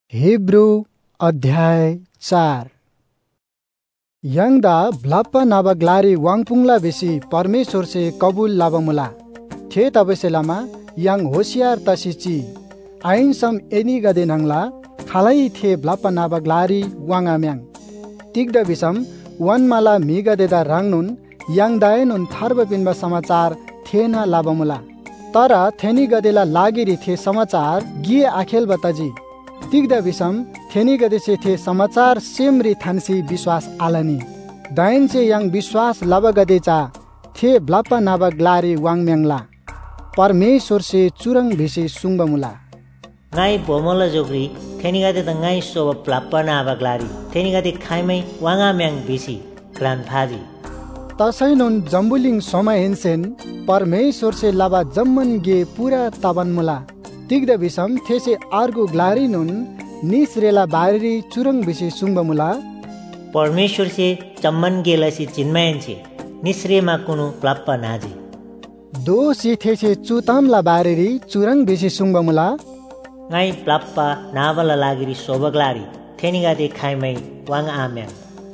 Hebrew अध्याय 4 यंगदा ब्लाप्पा नाबगलारी वांगपुंगला बेसी परमेश्वर से कबूल लाबमुला थे तबसे लामा yang होशियार तसिची आइन सम एनी गदे नंगला खालाई थे ब्लाप्पा नाबगलारी वांगाम्यांग तिगदा बिसम वन माला मी गदेदा रांगनुन yang दायनुन थार्ब पिनबा समाचार थेना लाबमुला तर थेनी गदेला लागिरी थे समाचार गिए आखेल बताजी तिगदा बिसम थेनी गदेसे थे समाचार सेमरी थानसी विश्वास आलनी दाइन से yang विश्वास लब गदेचा थे ब्लाप्पा नाबगलारी वांगम्यांगला परमेश्वर से चुरंग Bhise सुंगबमुला ngai bomola jogri theni gade da ngai so blappa na baglari theni gade khaimai wanga myang bisi gran phaji तसैनुन जम्बुलिङ समय हेन्सेन परमेश्वर से लाबा जम्मन गे पूरा तबन मुला तिगदा बिसम थेसे आर्गो ग्लारी नुन निसरेला बारी चुरंग बिसे सुंग मुला परमेश्वर से जम्मन गे लसी जिनमयन से निसरे मा कुनु ब्लाप्पा नाजी दो सी थेसे चुतामला बारी चुरंग बिसे सुंग मुला ngai blappa navala lagiri sobaglari theni gade khaimai wanga amyang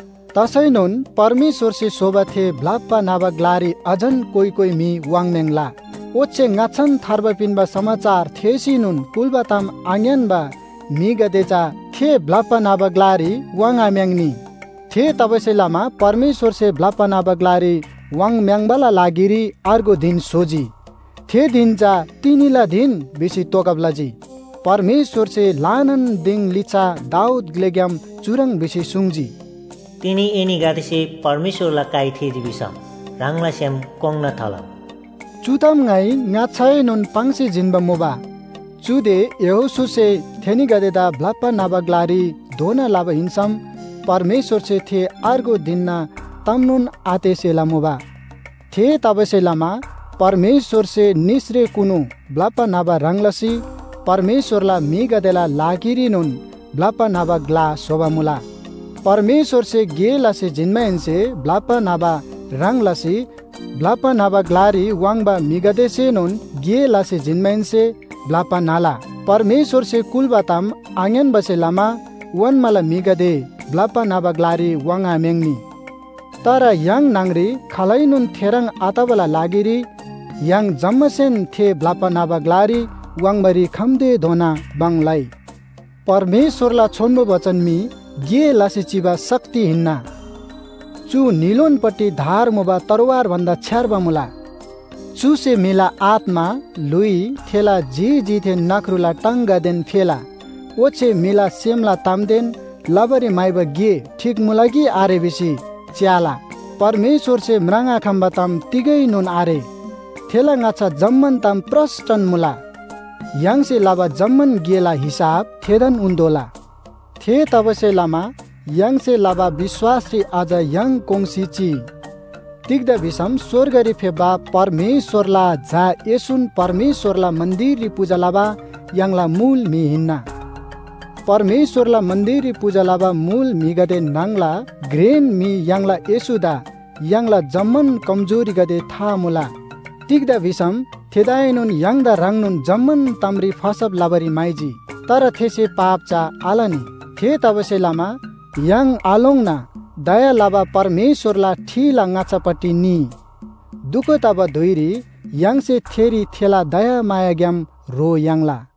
तसैनुन परमेश्वर से शोभा थे ब्लाप्पा नाबगलारी अजन कोई मी वांगमेंगला ओचे ngaछन थार्ब पिनबा समाचार थेसिनुन कुलबाताम आंग्यानबा मी गदेचा थे ब्लाप्पा नाबगलारी वांगाम्यांगनी थे तबसेलामा परमेश्वर से ब्लाप्पा नाबगलारी वांगम्यांगबाला लागिरी अर्गो दिन सोजी थे दिनचा तिनीला दिन बेसी तोकबलाजी परमेश्वर से लानन दिङ लिचा दाउद ग्लेग्याम चुरंग बेसी सुंगजी तिनी एनी गाते से परमेश्वर ला काई थे जिबिसम रांगला सेम कोंगना थला चुताम ngai ngaछाय नुन पांगसे जिनबा मोबा चुदे यहोसु से थेनी गदेदा ब्लाप्पा नाबगलारी दोना लाब हिंसम परमेश्वर से थे अर्गो दिनना तमनुन आते से लामोबा थे तबसे लामा परमेश्वर से निसरे कुनु ब्लाप्पा नाबा रंगलसी परमेश्वर ला मी गदेला लागिरी नुन ब्लाप्पा नाबगला सोबा मुला परमेश्वर से गेला से जिनमयन से ब्लाप्पा नाबा रंगलसी ब्लाप्पा नाबगलारी वांगबा मिगदे से नुन गेला से जिनमयन से ब्लाप्पा नाला परमेश्वर से कुलबाताम आंगन बसे लामा वन माला मिगदे ब्लाप्पा नाबगलारी वांगा मेंगनी तर yang नांगरी खालाई नुन थेरंग आताबला लागिरी yang जम्मसेन थे ब्लाप्पा नाबगलारी वांगबरी खमदे धोना बांगलाई परमेश्वरला छोन्बो वचन मी गे लासे चिबा शक्ति हिन्ना चु नीलोन पट्टी धार मोबा तरवार भन्दा छ्यारबा मुला चु से मिला आत्मा लुई थेला जी थे नखरुला टंगा देन फेला ओछे मिला सेमला तामदेन लबरे माइबा गे ठीक मुलागी आरे बेसी च्याला परमेश्वर से म्रांगा खम्बा ताम तिगै नुन आरे थेला ngaचा जम्मन ताम प्रष्टन मुला yang से लाबा जम्मन गेला हिसाब थेदन उन्दोला थे तबसे लामा yang से लाबा विश्वास री आज yang कोंगसीची तिगदा बिसम स्वर्गरी फेबा परमेश्वरला झा येसुन परमेश्वरला मन्दिर री पूजा लाबा यांगला मूल मी हिन्ना परमेश्वरला मन्दिर री पूजा लाबा मूल मी गदे नांगला ग्रेन मी यांगला येसुदा यांगला जम्मन कमजोरी गदे था मुला तिगदा बिसम थेदायनुन यांगदा रंगनुन जम्मन तमरी फसब लाबरी माइजी तर थेसे पापचा आलनी थे तबसे लामा yang आलोंगना दया लाबा परमेश्वरला ठीला ngaचपट्टि नि दुख तब धुइरी yang से थेरी थेला दया माया ग्याम रो यांगला